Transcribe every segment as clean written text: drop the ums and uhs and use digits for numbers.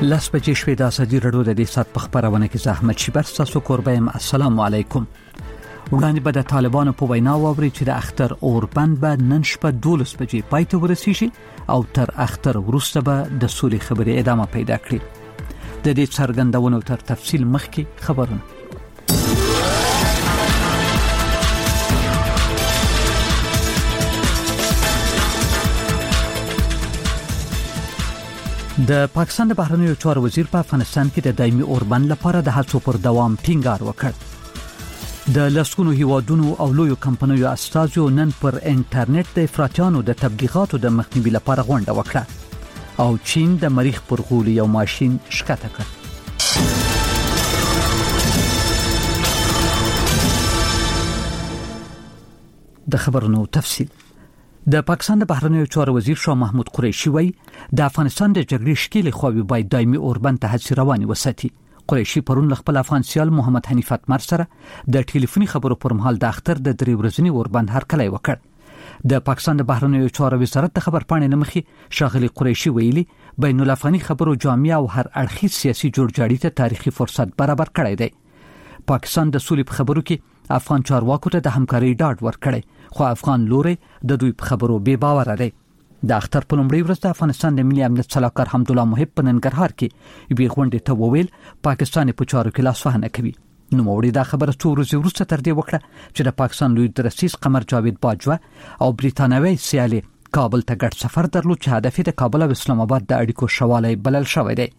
لاس بجې شوې د ازادي رادیو د دې سات په خبرونه کې زحمت شبر تاسو قربایم. السلام علیکم. وړاندې به د طالبانو په وینا ووري چې د اختر اوربند به نن شپه 12 بجې پای ته ورسیږي او تر اختر وروسته به د سولې خبرې ادامه پیدا کړي. د دې څرګندونو تر تفصیل مخکې خبرونه. د پاکستان د بهرنیو چارو وزیر په افغانستان کې د دایمي اوربند لپاره د هڅو پر دوام ټینګار وکړ. د لسګونو هیوادونو او لویو کمپنیو استازو نن پر انټرنیټ د افراطیانو د تبلیغاتو د مخنیوي لپاره غونډه وکړه او چین د مریخ پر غول یو ماشين ښکته کړ. د خبرونو تفصیل. د پاکستان د بهرنیو چارو وزیر شاه محمود قریشي وایي د افغانستان د جګړې شکیل خوابي باید دایمي اوربند ته هڅې روانې وساتي. قریشي پرون خپل افغان سیال محمد حنیف اتمر سره د ټلیفوني خبرو پر مهال د اختر د 3 ورځنی اوربند هرکلی وکړ. د پاکستان د بهرنیو چارو وزارت د خبر پاڼې نمخې شاغلي قریشي ویلي بین الافغاني خبرو جامع او هر اړخیز سیاسي جوړجاړي ته تاریخي فرصت برابر کړی دی. پاکستان د سولې په خبرو کې افغان چارواکو ته د همکاري ډاډ ورکړی، خو افغان لوري د دوی په خبرو بے باور دی. د اختر په لومړي ورځ د افغانستان د ملي امنیت صلاحکار حمدالله محب په ننګرهار کې یوې غونډې ته وویل پاکستان په چارو کې لاس وهنه کوي. نو موري دا خبره څو ورځې وروسته تر دې وکړه چې د پاکستان لوی درسیس قمر جاوید باجوه او بریتانوي سیالي کابل ته ګډ سفر درلود چې هدف یې د کابل او اسلام آباد د اړیکو شواله بلل شوی دی.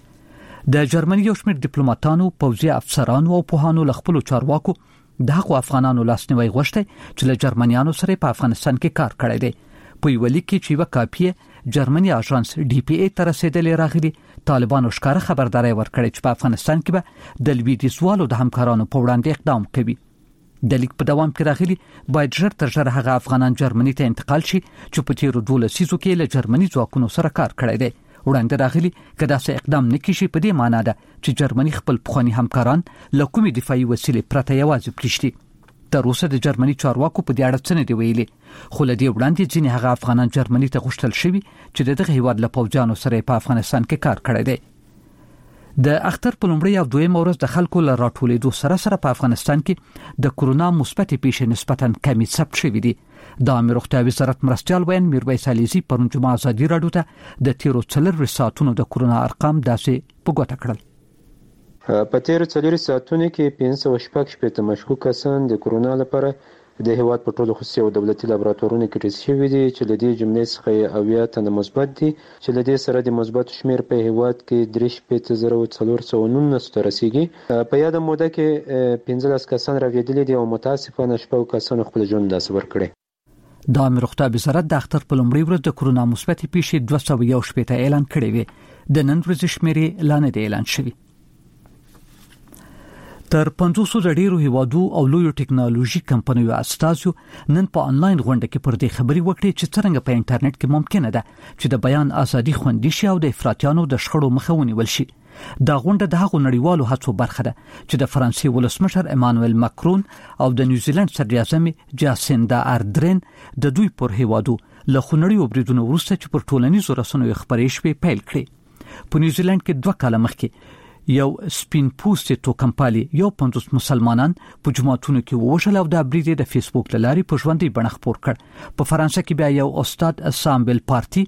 د جرمني یو شمېر ډیپلوماټانو، پوځي افسرانو او پوهانو له خپل چارواکو د هغو افغانانو لاسنیوي غوښتي چې له جرمنیانو سره په افغانستان کې کار کړی دی. په یو لیک کې چې یو کاپی جرمني اژانس ډي پی ای تر رسیدلې راغلي، طالبانو ښکاره خبرداري ورکړې چې په افغانستان کې به د لویدیځوالو د همکارانو په وړاندې اقدام کوي. د لیک په دوام کې راغلي باید ژر تر ژره هغه افغانان جرمني ته انتقال شي چې په تیرو 12 لسیزو کې له جرمني ځواکونو سره کار کړی دی. وړاندې راغلي کدا څه اقدام نکړي په دې معنی ده چې جرمني خپل پخوانی همکاران له کومې دفاعي وسیلې پرته یوازې پلیشتي. تر اوسه د جرمني چارواکو په دې اړه څه نه دی ویلي، خو له دې وړاندې ځینې هغه افغانان جرمني ته غوښتل شوي چې دغه هیواد له پوځیانو سره په افغانستان کې کار کړی دی. د اختر په لومړي او دویم ورځ د خلکو له راټولېدو سره په افغانستان کې د کورونا مثبتې پیښې نسبتاً کمی ثبت شوې دي. د عامه روغتیا وزارت مرستیال وین میرویس علیزي پرون جمعه ازادي رادیو ته د تیرو 4 ساعتونو د کورونا ارقام داسې په ګوته کړل. په تیرو 4 ساعتونو کې 516 مشکوک کسان د کورونا لپاره د هیواد په ټولو خصوصي او دولتي لابراتوارونو کې ټیسټ شوي دي چې له دې جملې څخه 80 تنه مثبت دي چې له دې سره د مثبت شمیر په هیواد کې 3,419 ته رسیدي. په یاد موده کې 15 کسان راویدلي دي او متاسفانه 6 کسان خپل ژوند لاس ورکړي. د عامه روغتیا وزارت د اختر په لومړي ورځ د کورونا مثبتې پیښې 211 اعلان کړې وي. د نن ورځې شمیرې لا نه دی اعلان شوی. تر 500 ډیرو هیوادو او لویو ټیکنالوژي کمپنیو استازو نن په انلاین غونډه کې پر دې خبري وکړي چې څنګه په انټرنیټ کې ممکنه ده چې د بیان ازادي خوندي شي او د افراطیانو د شخړو مخه ونیول شي. دا غونډه د هغو نړیوالو هڅو برخه ده چې د فرانسې ولسمشر امانوئل ماکرون او د نیوزیلند صدر اعظم جاسیندا آردرن د دوی پر هیوادو له خونړیو بریدونو وروسته چې پر ټولنیزو رسنیو خبرې شوې پیل کړې. په نیوزیلند کې 2 کاله مخکې یو سپین پوسټ تو کمپالي یو 50 مسلمانان په جماعتونو کې ووژل او د بریډ د فیسبوک لارې په ژوندۍ بڼه خپور کړ. په فرانسه کې بیا یو استاد سامبل پارتی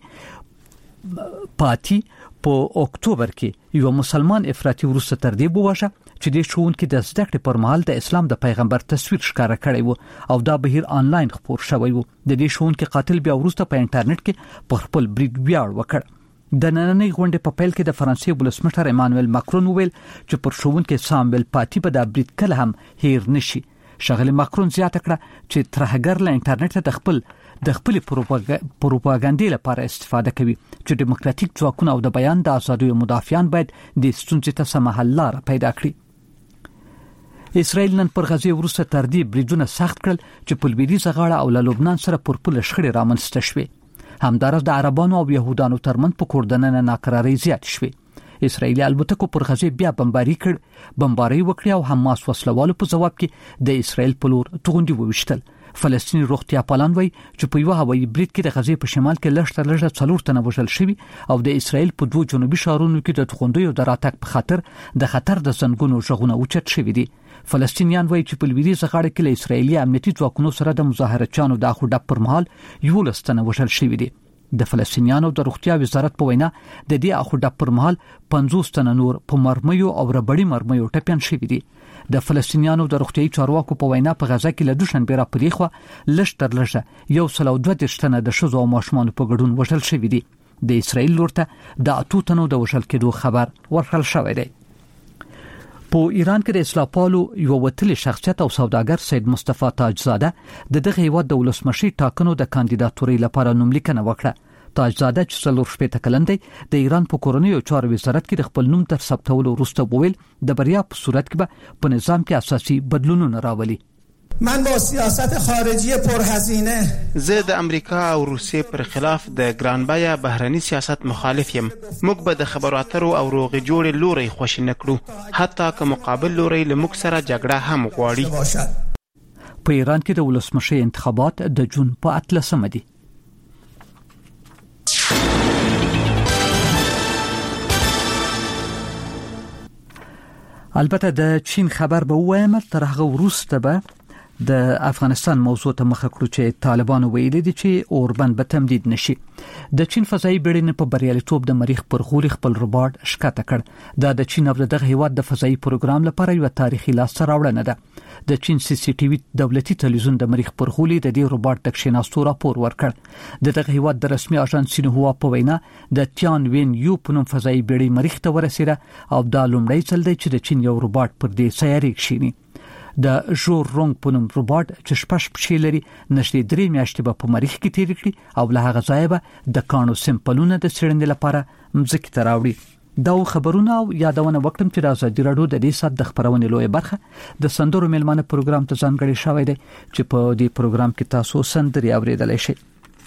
په اکتوبر کې یو مسلمان افراطي وروسته تر دې بوجه چې د ښوونکي د زده کړې پر مهال د اسلام د پیغمبر تصویر ښکاره کړی وو او دا بهیر آنلاین خپور شوی وو. د دې ښوونکي قاتل بیا وروسته په انټرنیټ کې په خپل بریډ ویاړ وکړ. د نننۍ غونډې په پیل کې د فرانسې ولسمشر امانوئل ماکرون وویل چې پر ښوونکي سامبل پارتی په د برید کله هم هیر نشي. شغله ماکرون زیاته کړه چې ترهګر له انټرنیټ د خپل پروپاګاندا لپاره استفاده کوي چې دیموکراتیک ځواکونه او د بیان د ازادۍ مدافعان باید د ستونزې ته سم حل لاره پیدا کړي. اسرائیل نن پر غزه وروسته تر دې بریدونه سخت کړل چې په لویدیځه غاړه او له لبنان سره پر پوله شخړې رامنځته شوې. همدارس د عربانو او يهودانو ترمن په کوردننه ناکراری زیات شوې. اسرائیلي البتکو پر غزه بیا بمباری وکړي او حماس وسلوالو په جواب کې د اسرائیل په لور توغندي ووشتل. فلسطیني روغتیا پالان وایي چې په یو هوایي برید کې د غزې په شمال کې لږ تر لږه 4 تنه وژل شوي او د اسرایل په 2 جنوبي ښارونو کې د توغندیو د راتګ په خاطر د خطر د زنګونو ژغونه اوچت شوي دي. فلسطینیان وایي چې په لویدیځه غاړه کې له اسرایلي امنیتي ځواکونو سره د مظاهرچیانو د اخوډب پر مهال 11 تنه وژل شوي دي. د فلسطینیانو د روغتیا وزارت په وینا د دې اخوډب پر مهال 50 تنه نور په مرمیو او ربړی مرمیو ټپيان شوي دي. د فلسطینیانو د روغتیايي چارواکو په وینا په غزا کې له دوشنبه را پدې خو لږ تر لږه 122 تنه د شذو او ماشومان په ګډون وژل شوي دي. د اسرایل لورته د 8 تنو د وژل کېدو خبر ورکړل شوی دی. په ایران کې د اصلاح پالو یو وتلی شخصیت او سوداګر سید مصطفی تاجزاده د دغه هیواد د ولسمشي ټاکنو د کاندیداتوري لپاره نوملیکنه وکړه. تاجزاده چې 40 کلن دی د ایران په کورنیو چارو وزارت کې د خپل نوم تر ثبتولو وروسته وویل د بریا په صورت کې به په نظام کې اساسي بدلونونه راولي. من با سیاست خارجی پرهزینه زه د امریکا او روسیې پر خلاف د ګرانبیه بهرني سیاست مخالف یم. موږ به د خبرو اترو او روغې جوړې لوري خوښ نه کړو، حتی که مقابل لوري له موږ سره جګړه هم غواړي. په ایران کې د ولسمشي انتخابات د جون په 18 دي. البته د چین خبر به وایم تر هغه وروسته به د افغانستان موضوع ته مخه کړو چې طالبان ویلي دي چې اوربند به تمدید نشي. د چین فضائي بیړۍ په بریالیتوب د مریخ پر غولي خپل روباټ ښکته کړ. دا د چین او دغه هیواد د فضائي پروګرام لپاره یو تاریخي لاسته راوړنه ده. د چین CCTV دولتي تلویزیون د مریخ پر غولي د دې روباټ د کښیناستو راپور ورکړ. دغه هیواد د رسمي اژانس سینهوا په وینا د تیان وین یو په نوم فضائي بیړۍ مریخ ته ورسېده او دا لومړی ځل دی چې د چین یو روباټ پر دې سیارې کښینی. د ژور رونګ په نوم روباټ چې شپږ پښې لري نشي 3 میاشتې په مریخ کې تیر کړي او له هغه ځایه به د کانو سمپلونه د څېړنې لپاره مځکې ته راوړي. دا خبرونه او یادونه وکړم چې د ازادي راډیو د دې سات د خبرونې لوی برخه د سندرو میلمانه پروګرام ته ځانګړی شوی دی چې په دې پروګرام کې تاسو سندري اوریدلای شئ.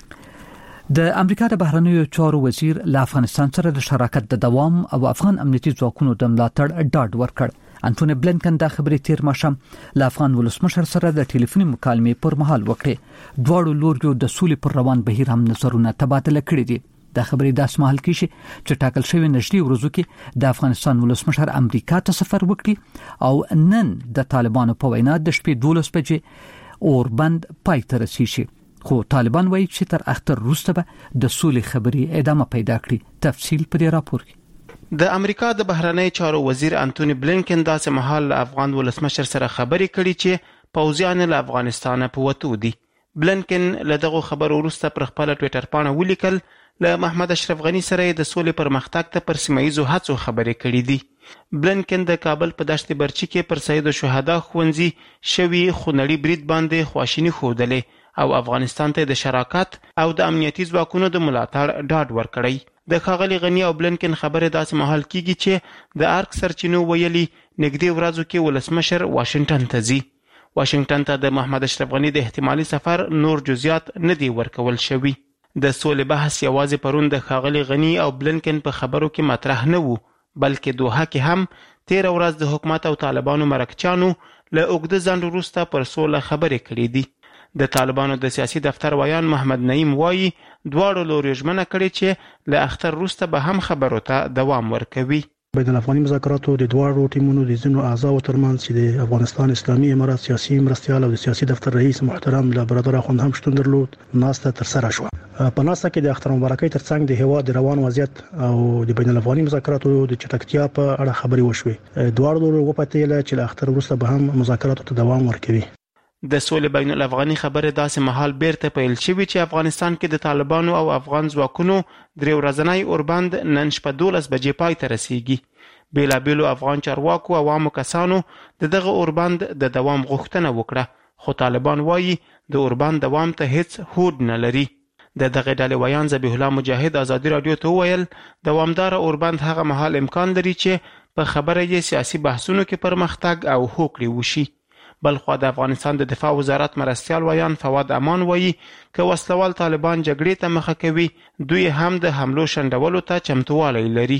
د امریکا د بهرنیو چارو وزیر له افغانستان سره د شراکت د دوام او افغان امنیتي ځواکونو د ملاتړ ډاډ ورکړ. انټونی بلینکن دا خبرې تیر ماښام له افغان ولسمشر سره د ټلیفوني مکالمې پر مهال وکړې. دواړو لوريو د سولې پر روان بهیر هم نظرونه تبادله کړي دي. دا خبرې داس مهال کې چې ټاکل شوی نږدې ورځو کې د افغانستان ولسمشر امریکا ته سفر وکړي او نن د طالبانو په وینا د شپې 12 بجې اوربند پای ته رسیږي. خو طالبان وایي چې تر اختر وروسته به د سولې خبرې ادامه پیدا کړي. تفصیل په دې راپور کې. د امریکا د بهرنی چارو وزیر انټونی بلینکن داسې مهال له افغان ولسمشر سره خبرې کړي چې پوځیان له افغانستانه په وتو دي. بلینکن له دغه خبرو وروسته پر خپل ټوئیټر باندې ولیکل له محمد اشرف غنی سره د سولې پر مختګ ته پر سیمایي هڅو خبرې کړې دي. بلینکن د کابل په دشت برچی کې پر سید شهدا خوندزي شوی خونړي برید باندې خواشینی خوده او افغانستان ته د شراکت او د امنیتي ځواکونو د ملاتړ ډاډ ورکړی. د ښاغلي غنی او بلینکن خبره داسې مهال کیږي چې د ارک سرچینو ویلي نږدې ورځو کې ولسمشر واشنگټن ته ځي. واشنگټن ته د محمد اشرف غنی د احتمالي سفر نور جزئیات نه دی ورکول شوی. د سولې بحث یوازې پرون د ښاغلي غنی او بلینکن په خبرو کې مطرح نه وو، بلکې دوحه کې هم 13 ورځ د حکومت او طالبانو مرکچانو له اوږده ځنډ وروسته پر سوله خبرې کړې دي. د طالبانو د سیاسي دفتر ویان محمد نعیم وایي دواړو لوري ژمنه کړې چې له اختر وروسته به هم خبرو ته دوام ورکوي. بین الافغاني مذاکراتو د دواړو ټیمونو د ځینو اعضاو ترمنځ چې د افغانستان اسلامي امارات سیاسي مرستیال او د سیاسي دفتر رئیس محترم له برادر اخوند هم شتون درلود ناسته ترسره شوه. په ناسته کې د اختر مبارکۍ ترڅنګ د هیواد روان وضعیت او د بین الافغاني مذاکراتو د چټکتیا په اړه خبرې وشوې. دواړو لورو وپتېل چې له اختر وروسته به هم مذاکراتو ته دوام ورکوي. د سولې بین الافغاني خبره داسې مهال بیرته پیل شوې چې افغانستان کې د طالبانو او افغان ځواکونو درې ورځنی اوربند نن شپه 12 بجې پای ته رسیږي. بیلابیلو افغان چارواکو او عوامو کسانو دغه اوربند د دوام غوښتنه وکړه، خو طالبان وایي د اوربند دوام ته هیڅ هوډ نه لري. د دغه ډلې ویان ذبیح الله مجاهد ازادي رادیو ته وویل دوامدار اوربند هغه مهال امکان لري چې په خبره یې سیاسي بحثونو کې پرمختګ او هوکړې وشي. بلخوا د افغانستان د دفاع وزارت مرستیال ویان فواد امان وایي که وسلوال طالبان جګړې ته مخه کوي دوی هم د حملو شنډولو ته چمتووالی لري.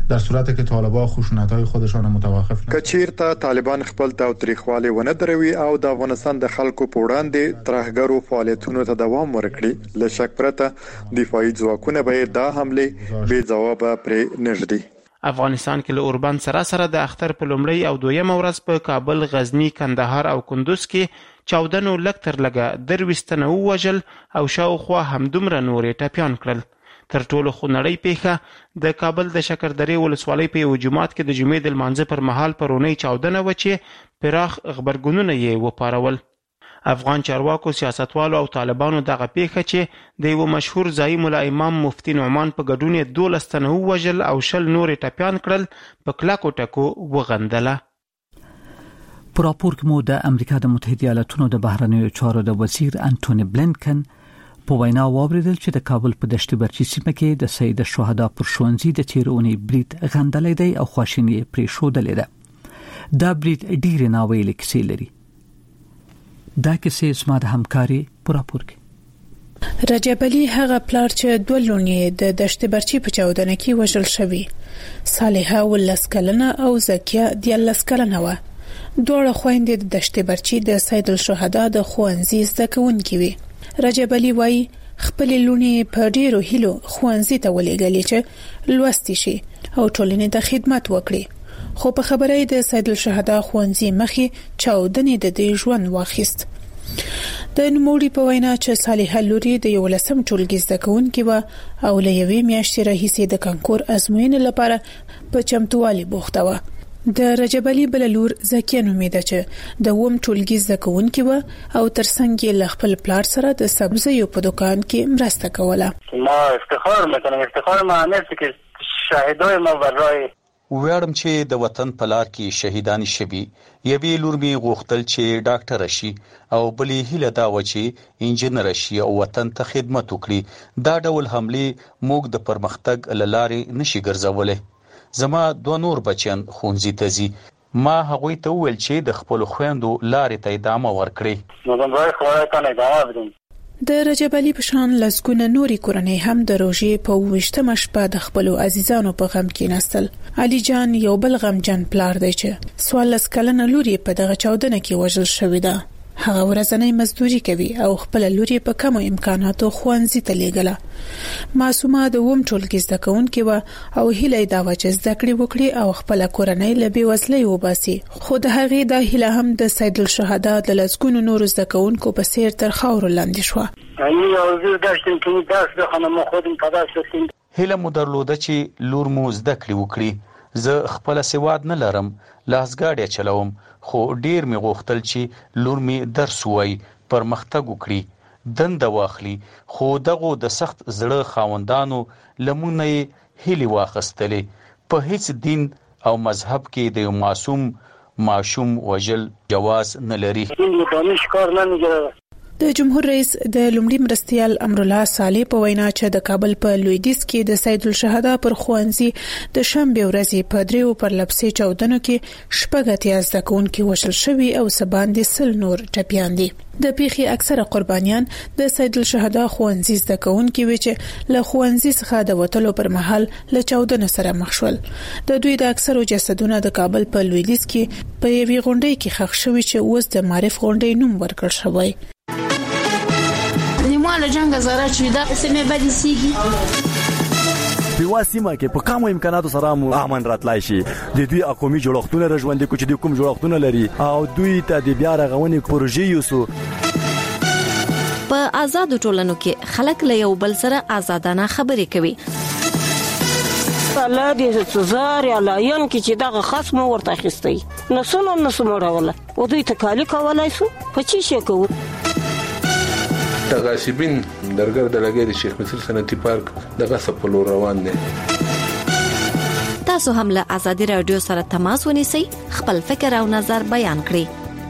در صورتی که طالبان خشونت‌های خودشان متوقف نکردند. کچیرته طالبان خپل تاوتریخوالی ونه دروي او د افغانستان د خلکو په وړاندې ترهګرو فعالیتونو ته دوام ورکړي، له شک پرته دفاعي ځواکونه به دا حمله بې ځوابه پرې نږدي. افغانستان کې له اوربند سره د اختر په لومړی او دویم ورځ په کابل، غزنی، کندهار او کندوز کې چاودنو لږ تر لږه 23 تنه ووژل او شاوخوا همدومره نورې ټپیان کړل. تر ټولو خونړۍ پیښه د کابل د شکردرې ولسوالۍ په یو جومات کې د جمعې د لمانځه پر مهال پرونی چاودنه و چې پراخ خبرګونونه یې وپارول. افغان چارواکو، سیاستوالو او طالبانو دغه پیښه چې د یو مشهور ځایي ملا امام مفتی نعمان په ګډون 12 تنه ووژل او 20 نورې ټپیان کړل په کلکو ټکو وغندله. په راپور کې مو د امریکا د متحده ایالاتونو د بهرنیو چارو د وزیر انټونی بلینکن په وینا واوریدل چې د کابل په دشت برچی سیمه کې د سید الشهدا پر ښوونځي د تیرونی برید غندلې دی او خواشینی پرې شودلې ده. دا برید ډیر ناویل کیسې لري. دا کیسې زما د همکاري په راپور کې رجب علي هغه پلار چې دوه لونې د دشت برچی په چاودنه کې وژل شوی، صالحه ولسکلنه او زکیه د لسکلنه و. دوه خويندې د دشت برچی د سید الشهدا د ښوونځي زده کوونکې وي. رجب علي وايي خپل لونې په ډیرو هیلو ښوونځي ته ولېږلې چې لوستي شي او ټولنې ته خدمت وکړي، خو په خبرې د سید الشهدا ښوونځي مخې چاودنې د دې ژوند واخیست. د نوموړي په وینا چې صالحه لوري د 11م ټولګي زده کوونکې و او له یوې میاشتې راهیسې د کانکور ازموینې لپاره په چمتووالي بوخته و. د رجب علي بل لور زکیه نومیده چې د ووم ټولګي زده کوونکې و او ترڅنګ یې له خپل پلار سره د سبزیو په دکان کې مرسته کوله. ما افتخار میکنم، افتخار معنی است که شهیدای ما برای ویاړم چې د وطن په لار کې شهیدان شوي. یوې لور می غوښتل چې ډاکټر شي او بلې هیله دا و چې انجنیر شي او وطن ته خدمت وکړي. دا ډول حمله موږ د پرمختګ لارې نشي ګرځولای. زما 2 نور بچیان ښوونځي ته ځي. ما هغوی ته وویل چې د خپل خويندو لارې ته ادامه ورکړي. نو زموږ خوړای ته ادامه ورکړي. د رجب علي په شان لسګونه نوري کورنۍ هم د روژې په 28مه شپه د خپل عزیزانو په غم کې نستل. علي جان یو بل غمجن پلار دی چې 14 کلنه لوري په دغه چاودنه کې وژل شوې ده. هغه ورځنی مزدوري کوي او خپل لوري په کمو امکاناتو ښوونځي ته لیږله. معصومه د ووم ټولګي زده کوونکې و او هیله دا و چې زده کړې وکړي او خپل کورنۍ له بېوزلۍ وباسي، خو د هغې دا هیله هم د سید الشهدا د لسګونو نورو زده کوونکو په څیر تر خاورو لاندې شوه. هیله مو درلوده چې لور مو زده کړې وکړي. زه خپل سواد نه لرم، لاسګاډی چلوم، خو ډیر می غوښتل چې لور می درس وای، پرمختګ وکړي، دنده واخلي. خو دغه د سخت زړه خاوندانو لمونه هیلي واخستلې. په هیڅ دین او مذهب کې د معصوم وجل جواز نه لري. د جمهور رئیس د لومړي مرستيال امرالله صالح په وینا چې د کابل په لویدیځ کې د سید الشهدا پر ښوونځي د شنبه ورځې په دریو پر لپسې چاودنو کې شپږ اتیا زده کوونکي وژل شوي او سباندې 100 نور ټپیان دي. د پیښې اکثره قربانیان د سید الشهدا ښوونځي زده کوونکي وي چې له ښوونځي څخه د وټلو پر مهال له چاودنې سره مخ شول. د دوی د اکثرو جسدونه د کابل په لویدیځ کې په یوې غونډۍ کې ښخ شوي چې اوس د معرف غونډۍ نوم ورکړل شوی. له جنگ زاره چې دا سمې بدې سیږي په واسمه کې په کومو امکاناتو سره مو امن راتلای شي. د دوی اقومي جوړښتونه رژوندې کوچ د کوم جوړښتونه لري او دوی ته د بیا رغونې پروژې یوسو. په آزاد ټولنو کې خلک له یو بل سره آزادانه خبرې کوي. الله دې سزار یا لاین کې چې دغه خصم ورته اخیستي نو سموړول او دوی تکالی کولای شو په چی شي کوو. تغاسبین درګر د لګي د شیخ مسعود صنعتي پارک دغه سپلو روان دي. تاسو هم له ازادي رادیو سره تماس ونیسئ، خپل فکر او نظر بیان کړئ.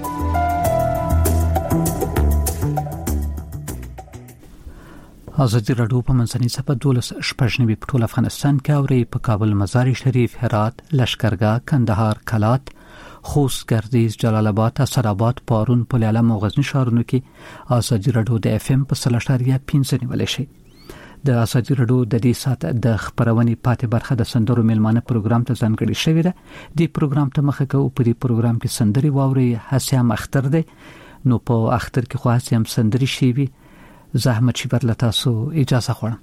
ازادي رادیو په منځنۍ صفحه 12 په ټول افغانستان کې اوري. په کابل، مزار شریف، هرات، لشکرګاه، کندهار، کلات، خوست، گردیز، جلال آباد، اسداباد، پارون، پل علم او غزنی ښارونو کې ازادي رادیو د FM په 3.5 نیولای شي. د ازادي راډیو د دې سات د خبرونې پاتې برخه د سندرو میلمانه پروګرام ته ځانګړي شوې ده. د پروګرام ته مخه کوو په دې پروګرام کې سندري واوري حسام اختر ده. نو په اختر کې خو حسام سندري شي وي. زحمت شي پر لتاسو اجازه غواړم.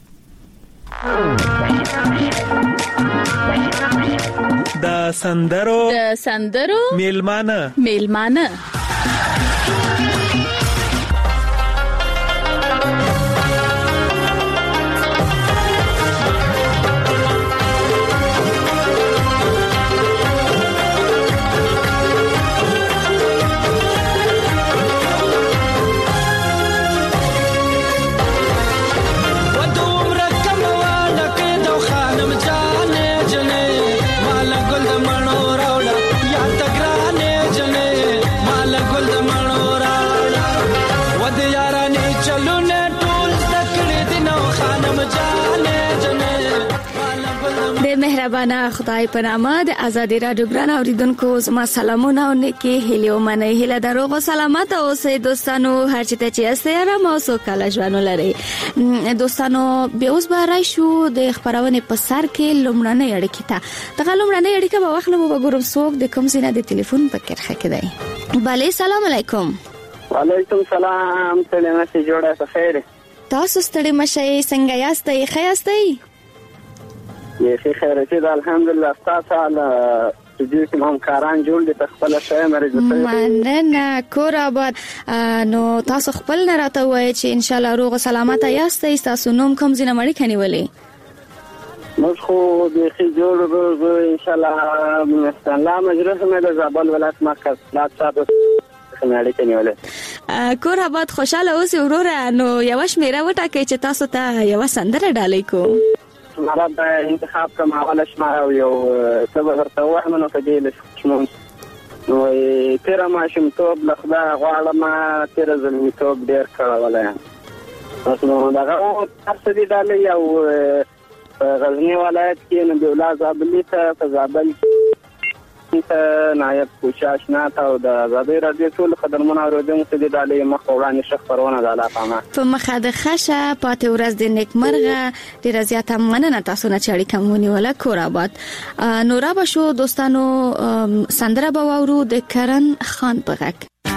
د سندرو میلمانه مهربانه خدای په نامه د ازادي راډیو ګران اوریدونکو زما سلامونه او نیکی هیله منه هیله دروغ او سلامت اوسئ دوستانو هر چیرته چې یاستئ آرام او سوکاله ژوند ولرئ. دوستانو به اوس به راشو د خبرونه په سر کې لومړنۍ اړیکه ته دغه لومړنۍ اړیکه به واخلو به ګورم څوک د کوم ځای د ټلیفون په کرخه کې دی. بله سلام علیکم. وعلیکم سلام. سلامه سي جوړه په خیر. تاسو ستړي مشه څنګه یاستئ ښه یاستئ؟ یې خیر چې الحمدلله تاسو له دې کوم همکاران جوړ دي په خپل شای مرزه مننه کور آباد. نو تاسو خپل نه راته وایي چې ان شاء الله روغ او سلامت یاستئ. تاسو نوم کوم ځای مړی کنيولې؟ موږ خو به جوړ ان شاء الله الله مجرس مې د زابل ولایت مرکز لا صاحب مړی کنيولې. کور آباد خوشاله اوسئ وروره. نو یو شمیره وټاکئ چې تاسو ته یو سندره ډالۍ کو. مراد انتخاب کوم حواله شماره او یو سبب ورته وایم نو کدی له شمون نو تیر ما شم توب لخدا غواړم تیر زمي توب ډیر کړولای نو دا تاسو دې ډالې یو غزنی ولایت کې نو د ولایت زابل ته زابل نایب کوشاشنا تا او د ازادي راډیو ټول خدمتونه اوریدونکو دې ډالې مخ وړاندې شخ پرونه د علاقه په مخه د خشه پاتې ورځ د نیکمرغه ډیر زیاته مننه تاسو نه چړې کومونی ولا کور آباد. نورا بشو دوستانو سندره باورو د کرن خان په غک.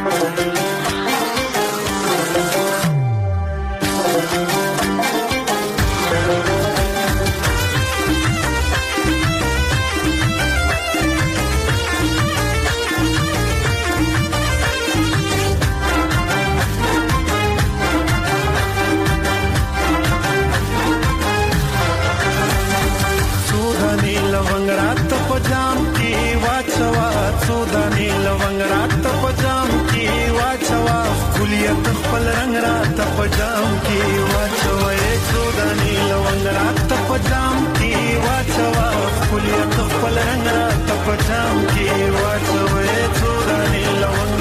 خپل رنگ رات پجام کی واچوي سوداني لونګ رات پجام کی واچوا خپل خپل رنگ رات پجام کی واچوي سوداني لونګ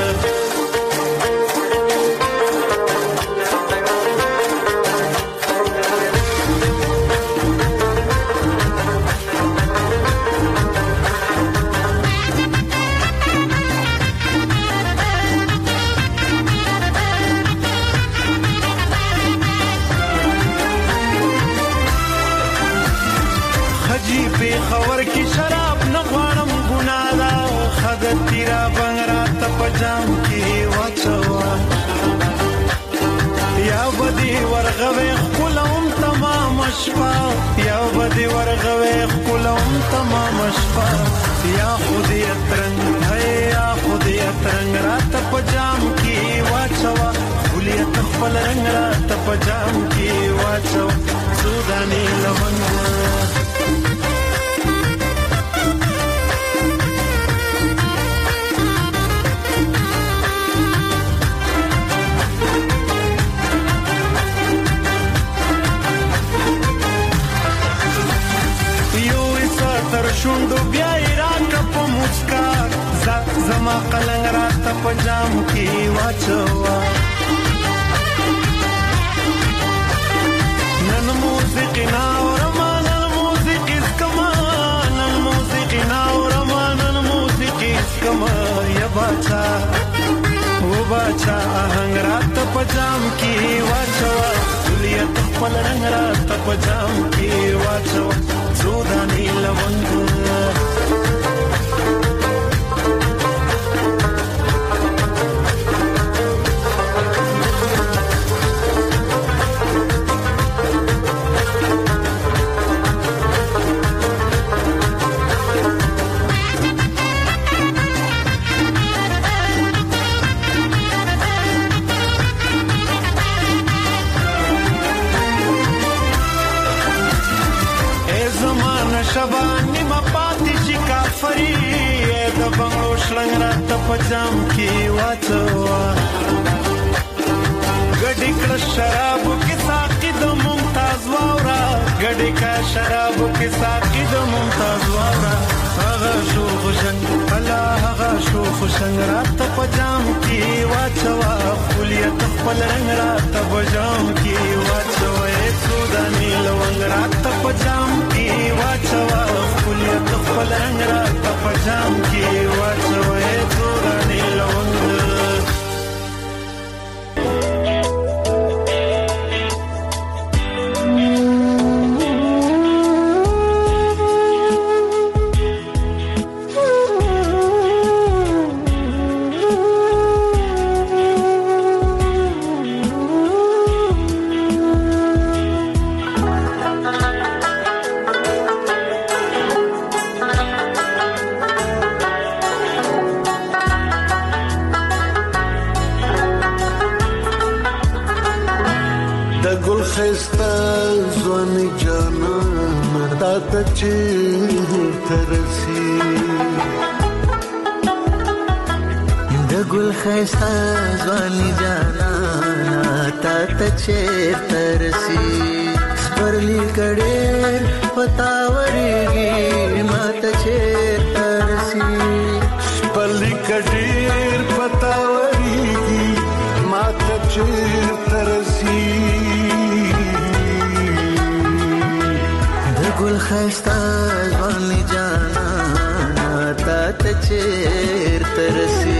خبر کی شراب نغوانم ګنالا خدای تیرا بنگرات پجام کی واچوا یا بدی ورغوي خپلوم تمام شپه یا بدی ورغوي خپلوم تمام شپه یا خودی ترنګ ہے یا خودی ترنګ رات پجام کی واچوا خلیت خپل رنگ رات پجام کی واچوا سودانی لونګ شوندو بیا ایران په مسکا زما قلنګ رات پجام کی واچوا نن موسیقي ناورما نن موسیقي اسکما نن موسیقي ناورما نن موسیقي اسکما یا باچا و باچا آهنګ رات پجام کی واچوا خلیت خپل رنگ را ته په جام کې واچو زودانی لونګ شبانی ما پاتې شي کافری د بنگلو شلنګ را ته په جام کې واچو ګډې کړه شرابو کې ساقي د ممتاز واورا ګډې کا شرابو کې ساقي د ممتاز واورا هغه شو خوشنګ الله هغه شو خوشنګ را ته په جام کې واچو خلیت خپل رنگ را ته په جام کې واچو سودانی لونګ را ته په جام کې واچو خلیت خپل رنگ را ته په جام کې واچو سودانی لونګ गल खैस्ता ज़वानी जाना नाता तचेर तरसी स्पर्ली कड़ेर पतावरीगी माता चेर तरसी स्पर्ली कड़ेर पतावरीगी माता चेर तरसी गल खैस्ता ज़वानी जाना नाता तचेर तरसी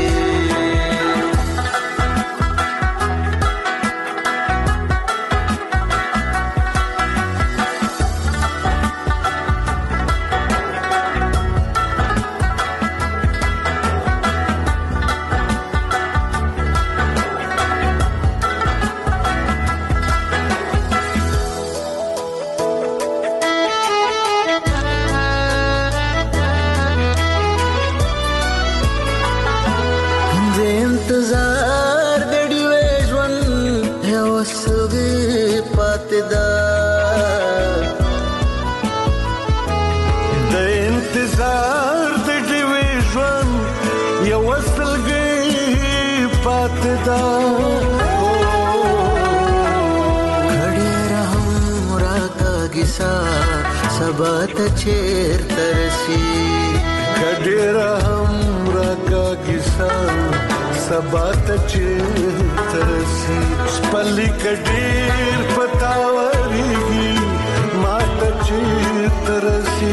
सबत चेर तरसी कडेरा हमरा का किसा सबत चेर तरसी स्पली कडेर पतावरीगी मात चेर तरसी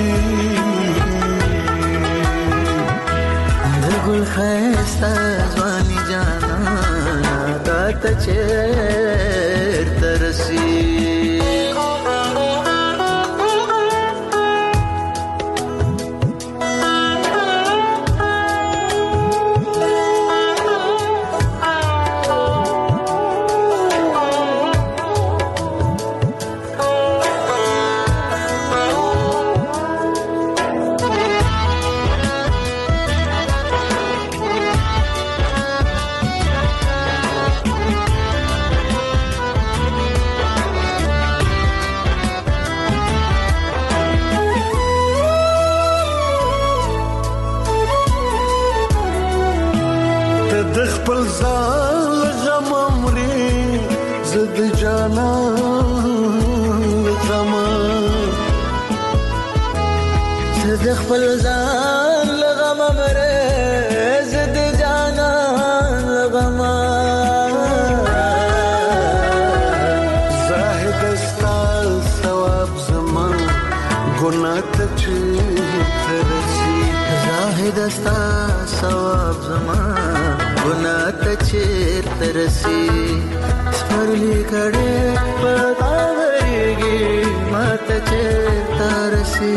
गुल खैस्ता ज़वानी जाना तात चेर तरसी خپل ځان لغم مرز د جانان لغم زاهد استا ثواب زمان ګناه ته چې ترسي زاهد استا ثواب زمان ګناه ته چیرته رسي سپرلی کړي پتا ورګي ماته چیرته رسي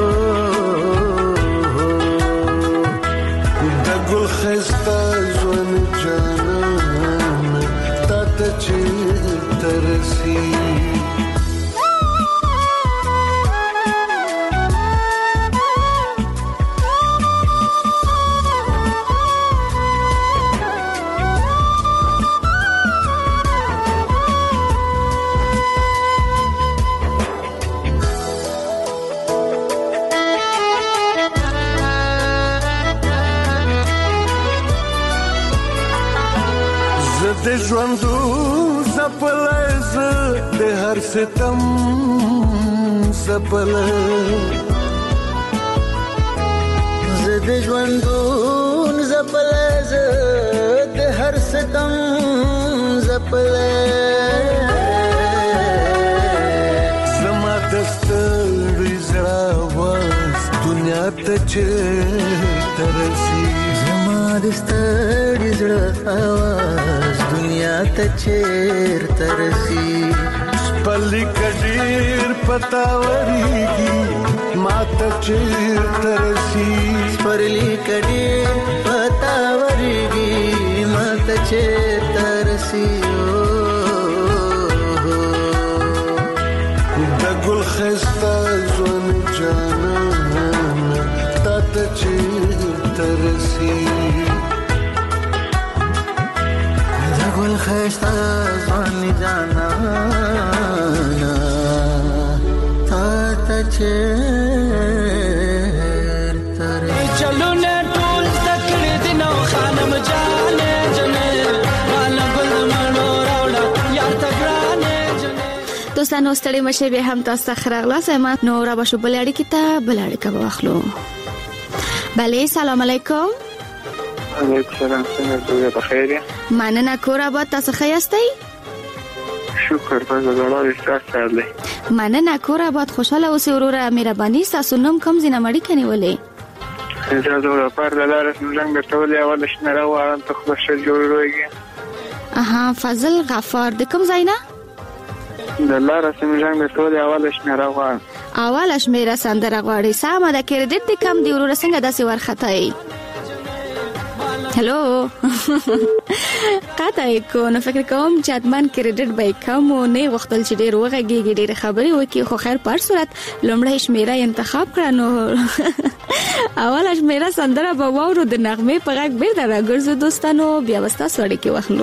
د ګل خسته ژوند جانان تا ته چیرته رسي د ژوندو زپلای زه د هر ستم زپلای زه د ژوندو زپلای زه د هر ستم زپلای زما د ستړي زړه واز دنیا ته چیرته رسي زما د ستړي زړه آواز دنیا ته چیرته رسي پلی کډیر پتا وريږي ماته چیرته رسي پلی کډیر پتا وريږي ماته چیرته رسي د ګل خسته ژوند جانان تا ته چیرته رسي ګل خسته ځوان جانانا تا ته چیرته چلو نه ټول تکړه دي نو خانم جانې جنې والا ګل منو راوړه یا تګرانې جنې دوستانو ستړي مشه به هم تاسو خراغلا سم نو را بشو بلړی کی ته بلړی کا واخلو بله سلام علیکم علیکم سلام څنګه بخیر مننه کور آباد تاسو ښه یاستئ شکر په زړه ستاسو مننه کور آباد خوشاله اوسئ وروره مهرباني تاسو نوم کوم زینه مړی کني ولې زه زوړ پر دلاره څنګه ټولې اول شنه راوړم ته خو ښه جوړوږي اها فضل غفار د کوم ځای نه دلاره څنګه ټولې اول شنه راوړم اول شمیره سندره غواړي سم د کریډټ د کم دی وروره څنګه داسې ورخته هلو قطعی کو نو فکر کوم چې ادمان کریډټ به کم او نه وختل چې ډیر وغږیږي ډیر خبري وکي خو خیر پر صورت لومړی شمیره انتخاب کړه نو اول شمیره سندره به وورو د نغمه په غږ بیرته راګرځو دوستانو بیا وستا سړی کې واخلو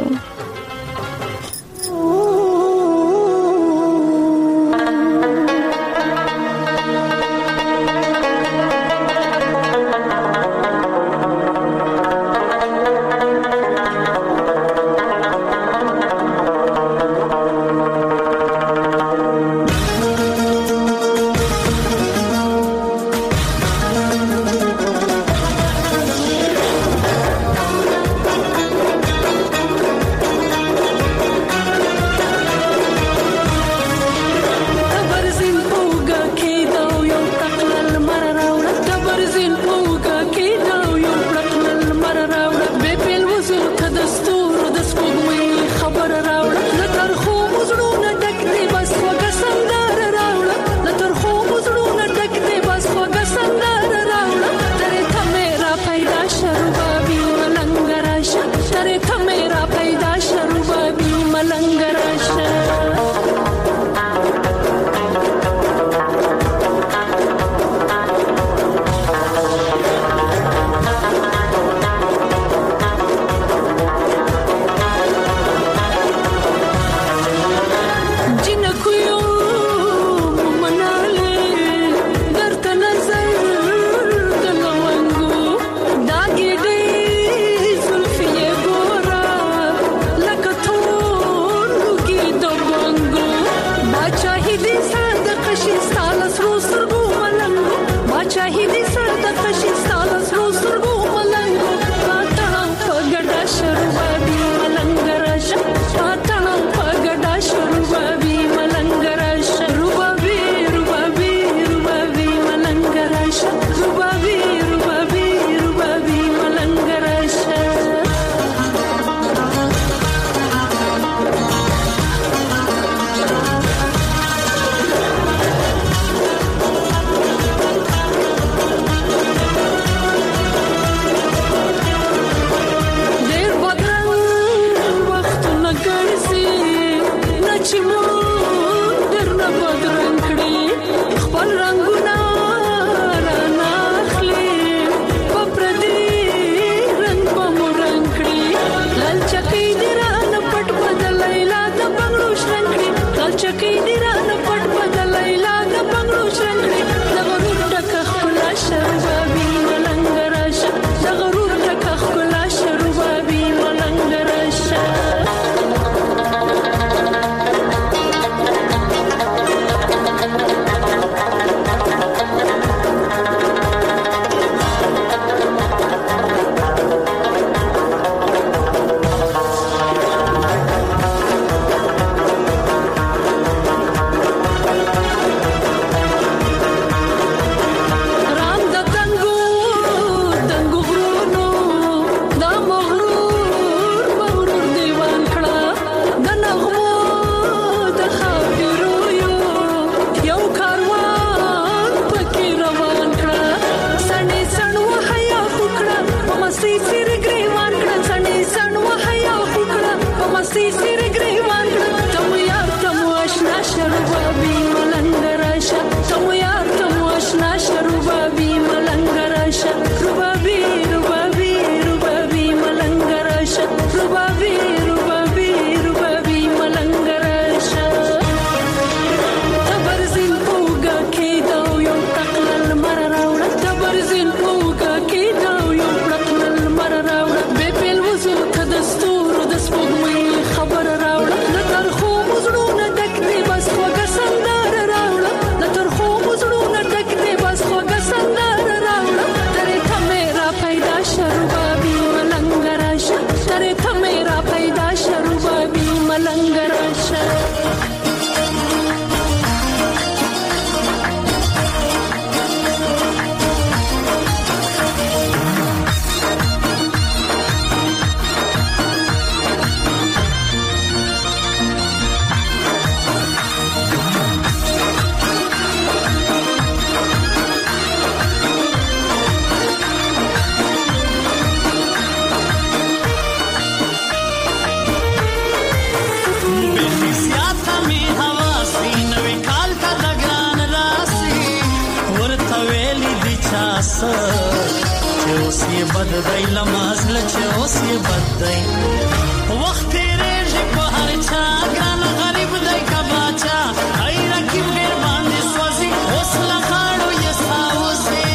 څه چې اوس یې بد دی لمازله چې اوس یې بد دی وخت تیریږي په هر چا ګران غریب دی که باچا ای رقیب ډېر باندې سوځي اوس له غاړو یې ساوځي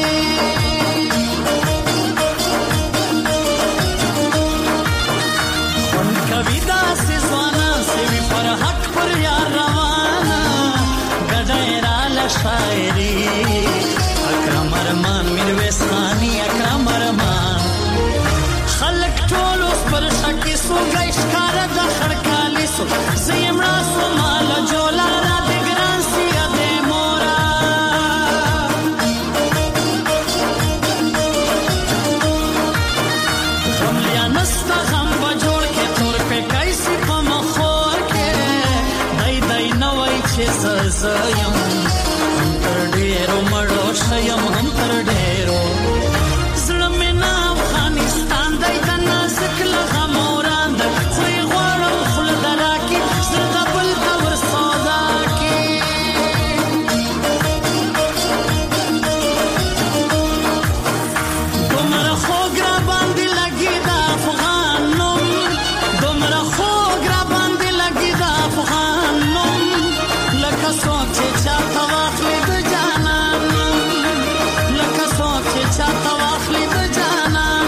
خوند کوي داسې ځوانان سوي پر حق پر یار روانه ګډه یې راله شاعري اکرم ارمان میرویس خاني اکرم ارمان خلک ټول اوس پر شکې سو ګی ښکاره د خړکالي سو زه یې مړه سومه له جوله را د ګران سیه د مورا غم لیا نسته غم به جوړ کې تور پیکی سي په مخور کې دی دی نه وای چې زه یم هم تر ډېرو مړو شیم هم تر ډېرو زړه مې نه افغانستان دی د نازک له غمه وران دی خو یې غواړم خوله د راکي زړه د بل ته ور سودا کي دومره خوږ را باندې لګي د افغان نوم دومره خوږ را باندې لګي د افغان نوم لکه څوک چې چاته واخلي د جانان لکه څوک چې چاته واخلي د جانان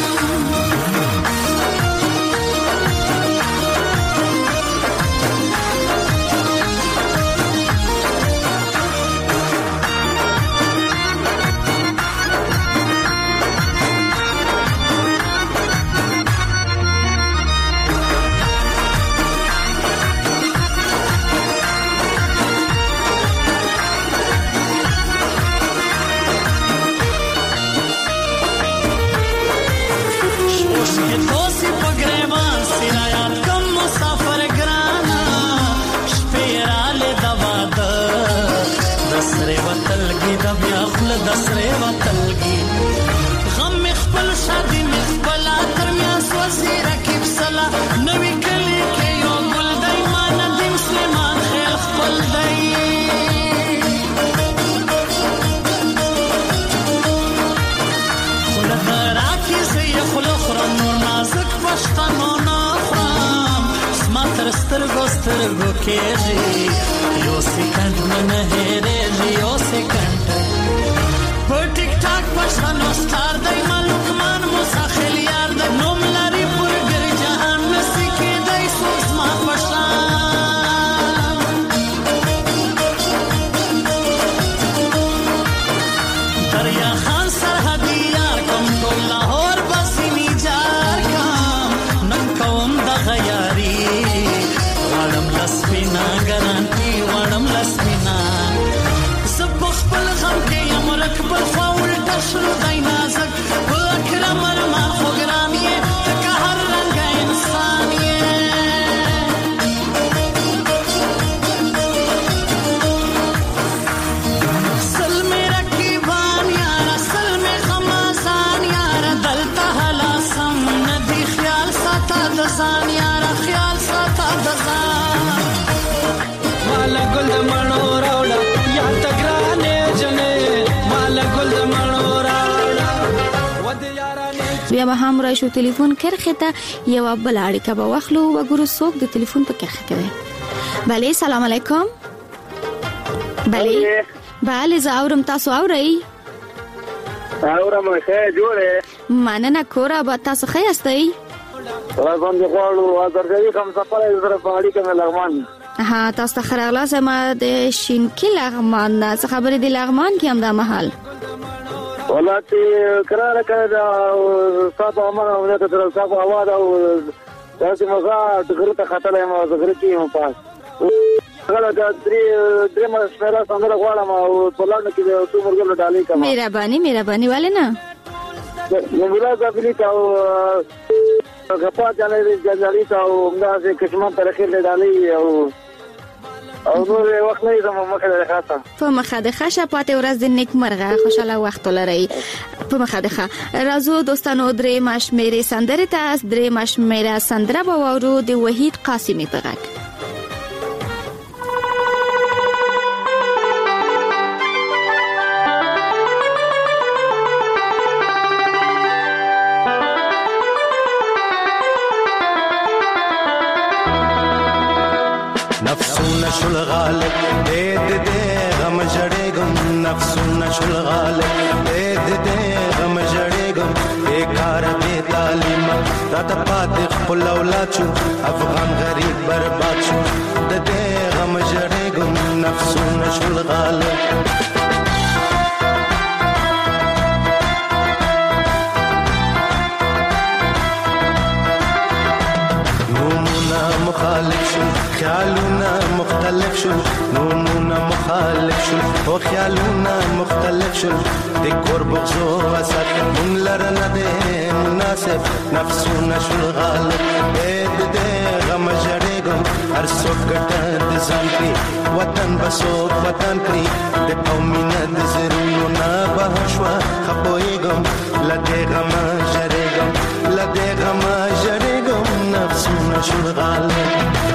توسی په ګریوان سرایات کم مسافر ګرانا شپې راله د واده د سره وتلګي د بیا خپل د سره وتلګي غم خپل شادي خپل تر میا سوځي رکیب سلا نوې کلی کې یو ګل دای مان د مسلمان خیل خپل دای راکی زی خلو خورم نور نازک پشتنو نخورم سماتر سترگو سترگو کیجی یو سیکنڈ من هیریجی یو سیکنڈ پر ٹک ٹاک پشتنو ستار دی ملوکمان مساخل یار دی نوم لاری پر گر جهان نسیکی دی سوز ما پشتن دریا خان سرحدی یار کم ټول لاهور بسینی جار کم نن کوم د غیاری وړم لسپینا ګرانټي وړم لسپینا زب خپل غم کې یم رکبل فاول تشرو دای نازک اکرم ارمان خو ګران یې تکه هر رنګ انسان یې سلم رکیبان یار سلم غمازان یار دلته حلا سم ندی خیال ساته د ځان یار خیال ساته د ځان مالا ګل د مڼو راوړه یا تګرانې جنې مالا ګل د مڼو راوړه ود یارانې بیا به هم راشو تلیفون کرخه ته یو بل اړیکه به واخلو وګورو څوک د تلیفون په کرخه کوي بله سلام علیکم بله بله زه اورم تاسو اورئ اورم ښه جوړه مننه کورا به تاسو ښه یاستئ راځم د غواړو ازرګي کوم سفر زره په اړیکه مې لغمان ها تاسو ته خراغلا سم د شینکی لغمان څه خبرې دی لغمان کې هم د محل ولاتي قرار کړه دا صاحب امر او د تر صاحب اواز او تاسو مزه دغه ته خطلې ما زغری کې هم پاس غلا د درې مشوره څنګه غواړم او پلان کې د څو مرګ له ډالۍ کوم مهرباني والے نه نو بلی او غپا جالي او موږ قسمه پر خیر له ډالۍ او نور وخت نه زموږ مخه ده خاصه په مخه ده خاصه پاتې ورځ د نیک مرغه خوشاله وخت لري په مخه ده راځو دوستانو درې مشمیره سندره تاس درې مشمیره سندره باورو د وحید قاسمی په غږ شل غالب دې غم جړېګم نفسونه شل غالب دې غم جړېګم بیکار دې تعلیم راته پاتې خپل اولاد شو افغان غریب برباد شو دې غم جړېګم نفسونه شل غالب مخالف شو خیالونه مختلف شو نومونه مخالف شو او خیالونه مختلف شو د کور بغزو وسط مون لرنه ده مناسب نفسونه شو غالب دې غم جړېګم هر څوک ګټه د ځان کې وطن بسو وطن کې د قومینه د زرونو نه بهشوا خپويګم لدې غم جړېګم لدې غم جړېګم نفسونه شو غالب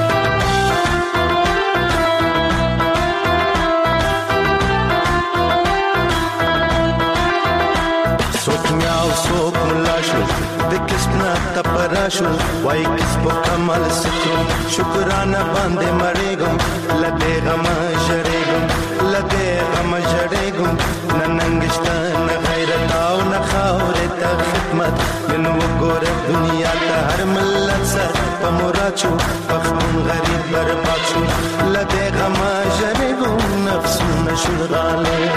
سوک میاو سوک ملا شو د کسبنا تپرا شو وای کسب کمال سترو شکرانه باندې مړېګم لدې غم جړېګم لدې غم جړېګم ننګشته نه غیرت او نه خاورې ته خدمت من وګوره دنیا ته هر ملت سره په مراد شو پښتون غریب برباد شو لدې غم جړېګم نفسونه شو غالب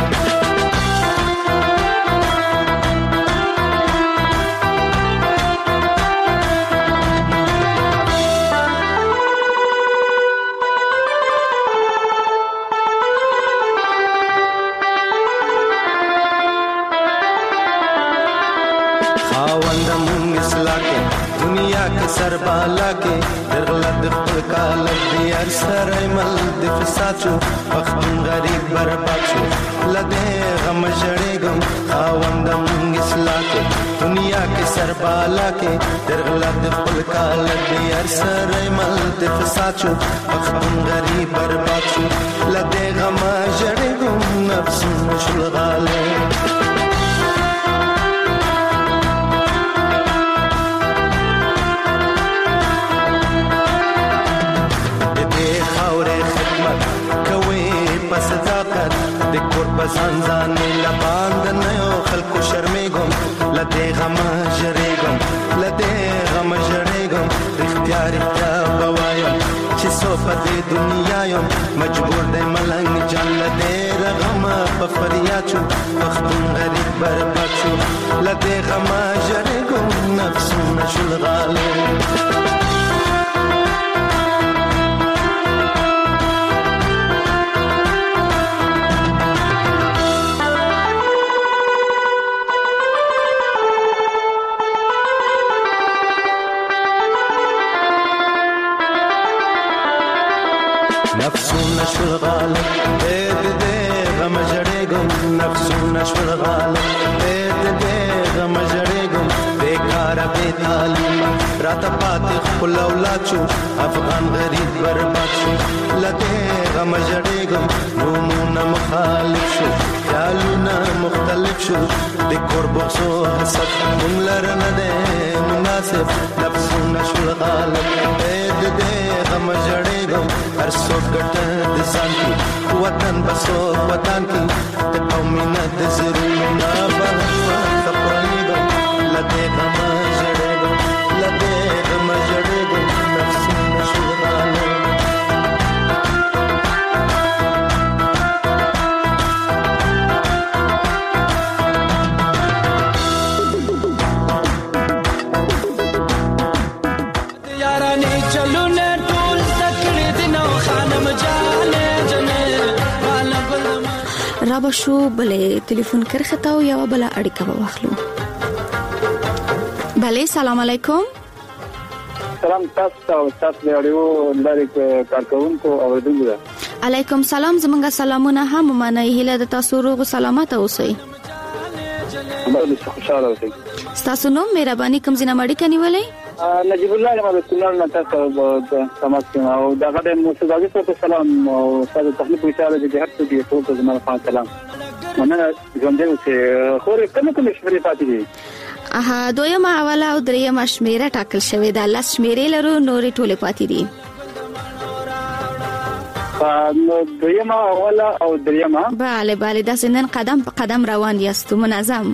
سربالا کې درغلط خپل کال دی هر سره مل د فساد شو پښتون غریب برباد شو لدې غم جړېګم خاوند مونږ اصلاح کې دنیا کې سربالا کې درغلط خپل کال دی هر سره مل د فساد شو پښتون غریب برباد شو لدې غم جړېګم نفسونه شل غالب صداقت د کور بسان ځان لباند نه یو خلکو شرمېګم لدې غم جړېګم لدې غم جړېګم اختیار بوایم چې سو په دې دنیا یم مجبور دې ملنګ جان لدې غم په فریاد شو پښتون غریب برباد شو لدې غم جړېګم نفسونه شل غالب نفسونه شل غالب دې غم جړېګم نفسونه شل غالب دې غم جړېګم بیکار بے تعلیم راته پاتې خپل اولاد شو افغان غریب برباد شو لدې غم جړېګم نومونه مخالف شو خیالونه مختلف شو د کور بغزو حسد مون لرنه ده مناسب نفسونه شل غالب دې غم جړېګم هر څوک ګټه د ځان کې وطن بسو وطن کې د قومینه د زرونو نه بهشوا خپويګم لدې غم جړېګم لدې غم جړېګم نفسونه شل غالب رابه شو بلې ټلیفون کرخته او یو بل اړیکه واخلو. بلې سلام علیکم. سلام تاسو رادیو لاري کارکونکو اوریدونکو. علیکم سلام زمونږ سلامونه هم منای هله د تاسو روغ سلامت اوسئ. خوشاله اوسئ. تاسو نو مهرباني کوم ځنه مړی کنيولې؟ نجيب الله احمد سنن تاسو سمات او دا غږ موسیقي ته سلام او تاسو تخلیق وشاله دي هر څه دي ټول زموږ په سلام. مننه ژوندې اوسئ. خو کوم شمېرې پاتې دي؟ دویمه اوله او دریمه شمیره ټاکل شوې ده. لاس شمیرې لرو نورې ټولې پاتې دي. نو دیمه اوله او دریمه. بله دا سنن قدم په قدم روان یاست منظم.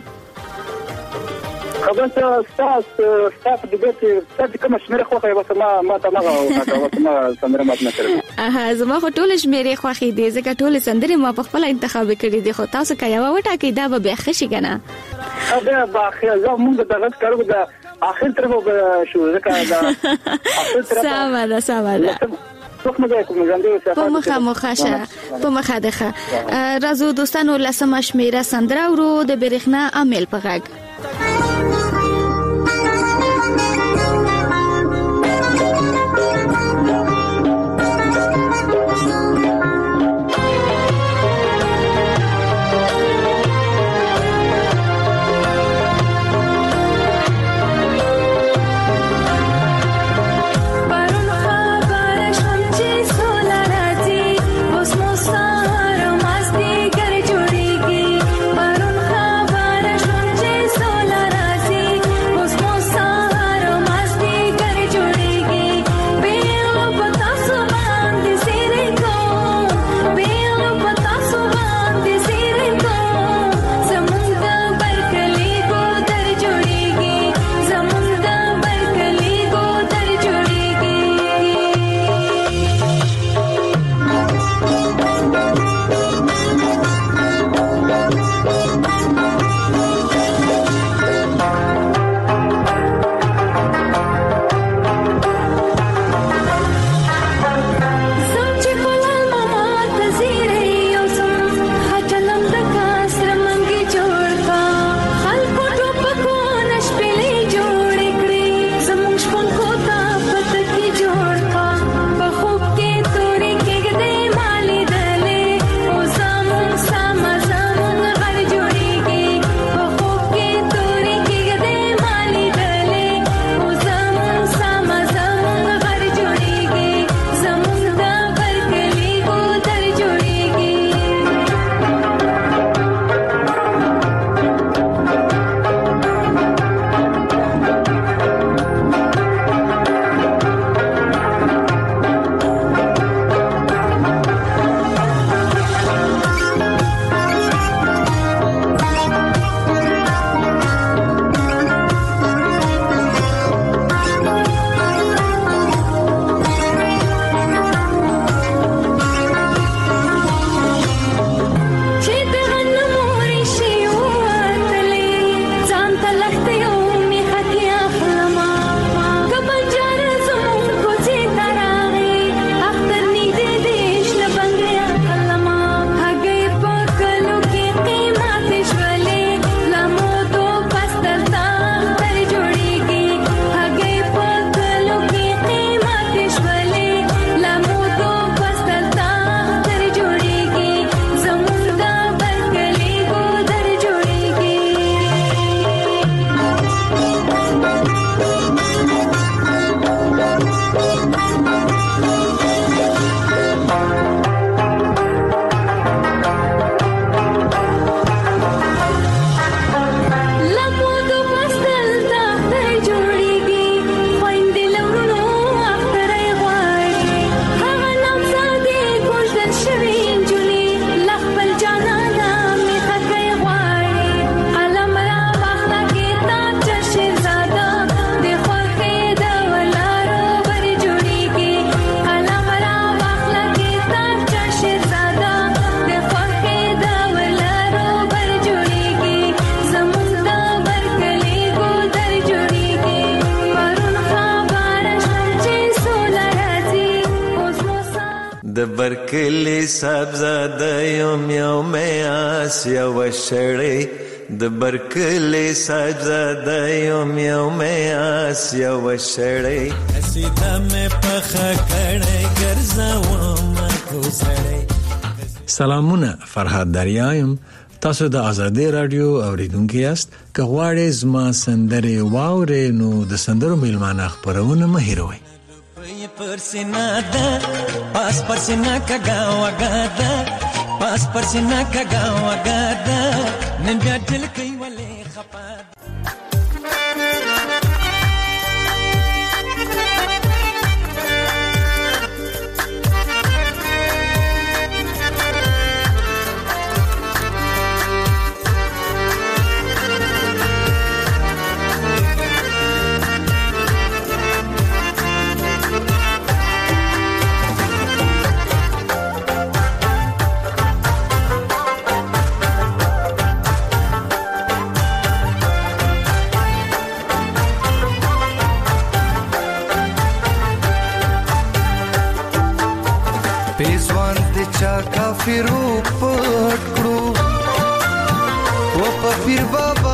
خبر ستاسو د دې څه کوم شمیره خو به ما ته ما سندره مات نه کړم. زما خو ټول شمیره خوخي دي ځکه ټول سندره ما په خپل انتخاب کړې دي خو تاسو کایو وټاکې دا به بخښي کنه. دا باخیر زه موږ د غږ کارو د اخر طرف شو ځکه دا اخر طرف ساده په مخه ده. راځو دوستانو لسمه شمیره سندره ورو د برېښنا عامل په غږ. برکلی سبزاده یوم آسیا و شړې د برکلی سبزاده یوم آسیا و شړې سیده مې پخه کړې ګرځوم کو سړې. سلامونه، فرهاد دریایم. تاسو د آزادۍ رادیو اوریدونکو یاست. که غواړئ زما سندرې واورئ نو د سندرو میلمانه خپرونه مه هېروئ. परसिना दा पास परसिना का गावा गादा पास परसिना का गावा गादा नंदा दिल कई वाले खपा. پیزوان ته چا کافرو پټ کړو و په پیر بابا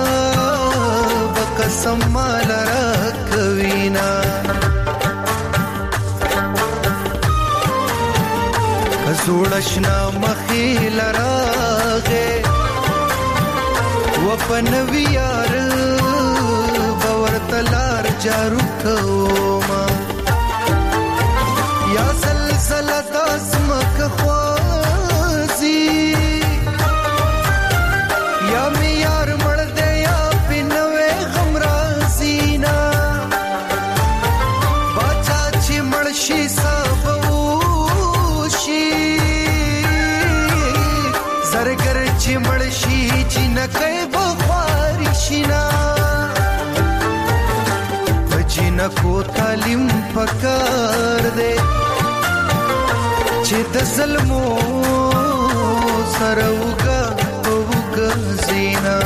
قسم مال را کوینا زوړشنا مخیل راغه و په نویار باور تلار جارو کوما یا زلزلہ داسمک خوازی یا میار مړ دے یا پنوے غمرازینا باچا چی مړشی سابوشی زرگر چی مړشی چی نکای بخواری شینا بجینکو تعلیم پکار دے چې د ظلمو سره وګا زینا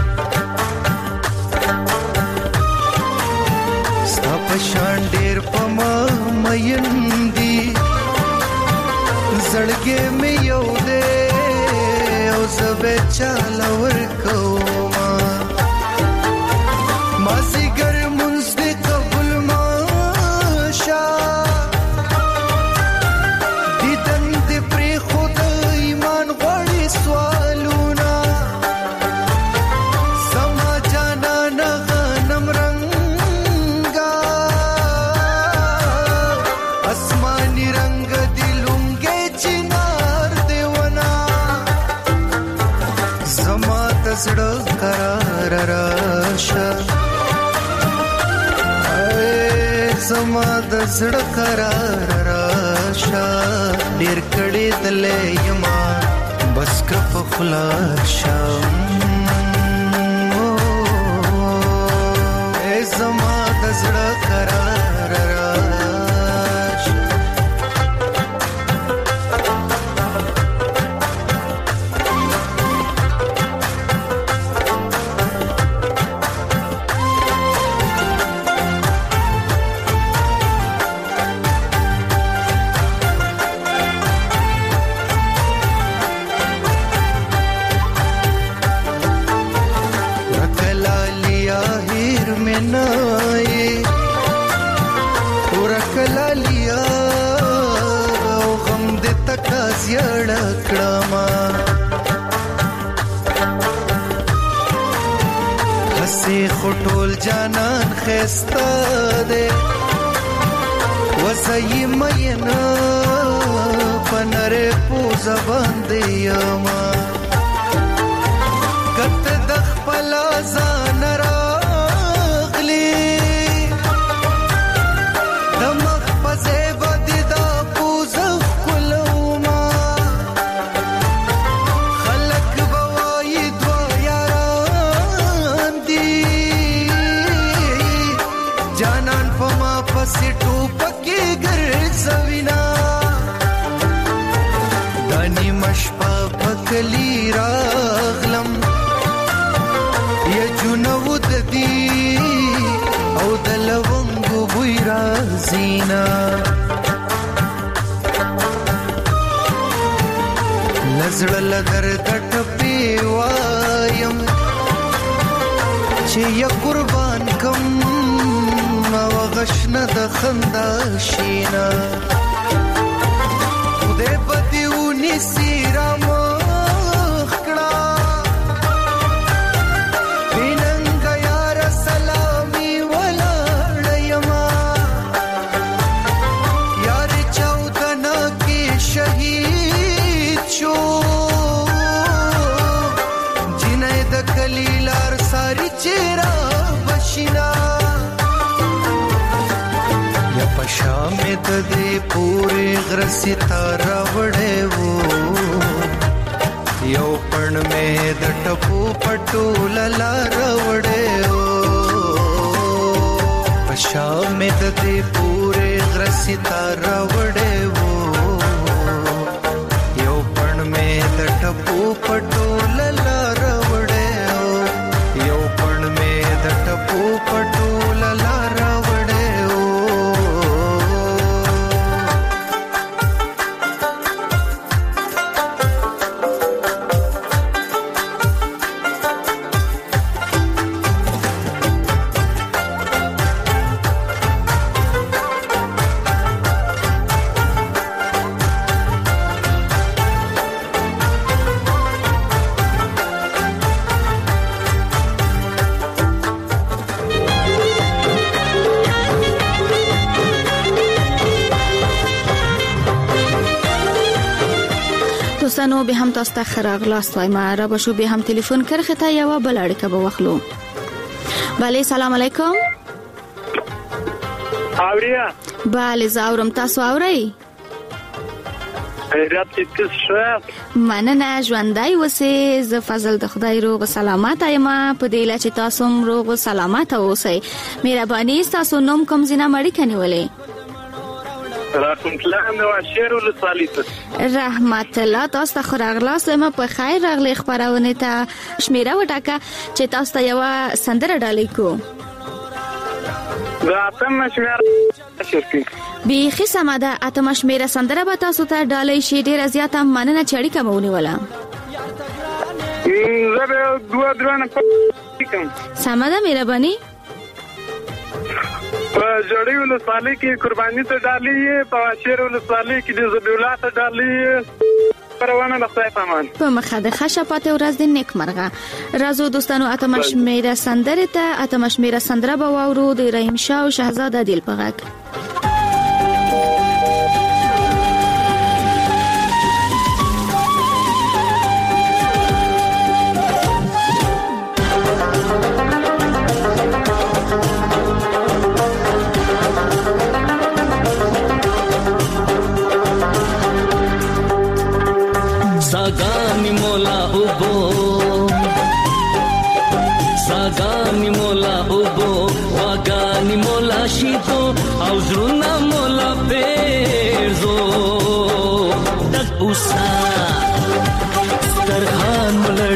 ستا پشان ډیر پما مېندي زړګې مې یو دې او زبې چالور کوما مازیګر منځ دې قبول ماشا زړه قرار راشه زما د زړه قرار راشه ډیر کړي دلې یما بس کپ خلاصه زما د زړه قرار راشه زیړه کړما هسي خټول جانان خسته ده وسای مینا پنره پوزا باندې یما کته د خپل ځان راغلی دمخ پځه ودی دا پوزا سټو پکې ګرځوینا دانی مشپا پکلی راغلم یا جنو ددی او دلونګو بوی رازینا نزړل درد ټپی وایم چې یا قربان کم غشنه د خندا شینا خدای پدیونی سیرا مخکړه ویننګ یار سلامي ولاړیما یار چاودنا کې شهید شو جنې د کلیلار ساری چیرې بشینا شام د دې پورې غرسي تارا وړې وو یو پړ مې د ټپو پټو لار وړې وو شام د دې پورې غرسي تارا وړې وو یو پړ مې د ټپو پټو لار وړې وو یو پړ مې د ټپو پټو لار وړې دوستانو به هم تاسو ته خراغلاست وایم را بشو به هم تلیفون کرخه ته یو بل اړیکه به واخلو. بله سلام علیکم. اوریا بله زاورم تاسو اورئ؟ خیرات دې ښه. مننه ژوندۍ اوسئ. زه فضل د خدای روغ سلامت یم په دې لچ تاسو هم روغ سلامت اوسئ. مهرباني تاسو نوم کوم زینه مړی کنيولې؟ رحمت الله نو شهر ولسوالی رحمت الله تاسو ته خراغلاست ما په خیر راغلی خبرونه ته شمیره وټاکه چې تاسو ته یو سندره ډالې کو. اتم شمیره شرکی بیخي سماده اتم شمیره سندره به تاسو ته ډالې شي. ډیره زیاته مننه چې اړیکه مونږ ولا. زه دوه درنه کوم. سماده مهرباني. جوړی ولسوالی کې قرباني ته ډالې په شیر ولسوالی کې د زبیولا ته ډالې پروانه د خدای پامان په مخه د خشپات ورځ د نیک مرغه. رازو دوستانو اتم شمیره سندره ته اتم شمیره سندره به واورو د رحیم شاه او شهزاده دل پغک. सागानी मोला उबो वागानी मोला शीतो आउजरुना मोला पेरजो तकुसा स्तरखान मोला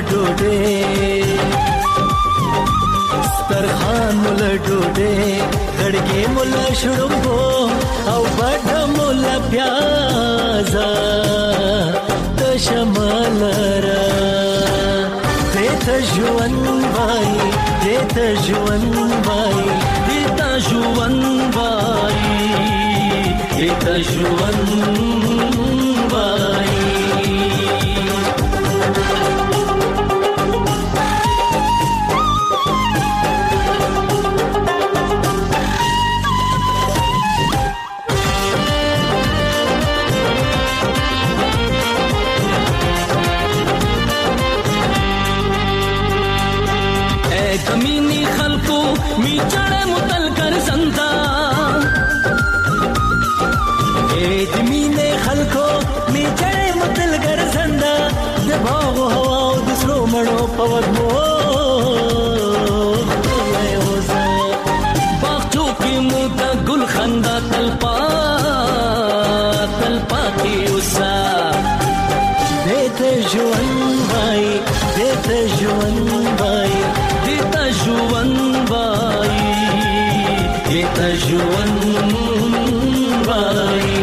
डोडे गड़गे मोला शुड़ुंगो आउ बड़ा मोला प्याजा शमलरा देता जुवन भाई देता जुवन भाई देता जुवन भाई देता जुवन भाई. कमीनी खलको मी चढ़े मुतल कर संता मीने खलको मी चढ़े मुतल कर संदा दबाओ हवा दूसरो मड़ो पवद मो बागचो की मुदा गुल खंदा तलपा की उसा देते जुवन भाई देते जुवन भाई देता जुवन भाई देता जुवन भाई.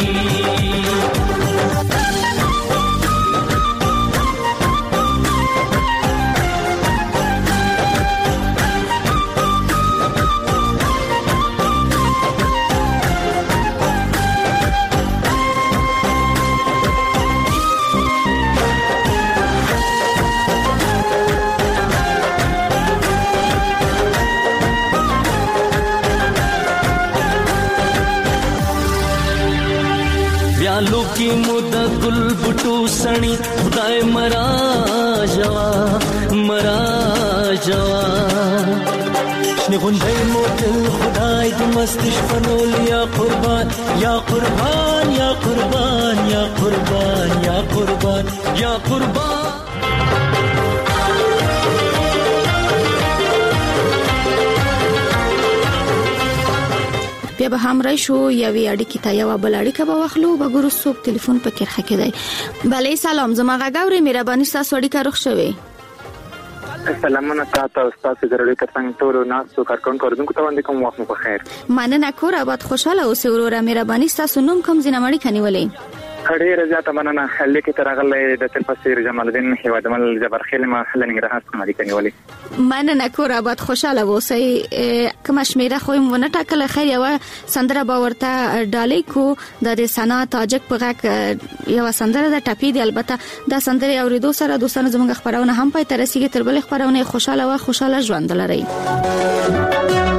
प्यालो की मुदा गुल बुटू सणी खुदाए मरा जवा शने गुंडे मोतल खुदाए दी मस्तिश फनोल या कुर्बान या कुर्बान या कुर्बान या कुर्बान या कुर्बान या कुर्बान. بیا به هم راشو یوې اړیکې ته یو بل اړیکه به واخلو به ګورو څوک ټلیفون په کې خکې دی. بله سلام زما غاګوري مهرباني تاسو اړیکه روغ شوي. سلامونه تاسو تاسو درې کتنګ ټول ناسو کارکون کوردونکو ته باندې کوم وخت په خیر. مننه کور آباد خوشاله اوسئ وروره مهرباني تاسو نوم کوم زینه مړی کنيولې؟ ډېر زیاته مننه لیکه ترغلې د تلپسیر جمال الدین هیوادمل جبرخیل ما لنګرهار څخه مړی کنيولې. مننه کور آباد خوشاله اوسئ. کوم شمیره خو مونږ ټاکل خیر یو سندره باورته ډالې کو د سنا تاجک په غاک یو سندره د ټاپی دی. البته دا سندره اوریدو سره دوستانو زموږ خبرونه هم پای ترسیږي. تر بل خبرونه خوشاله ژوند لري.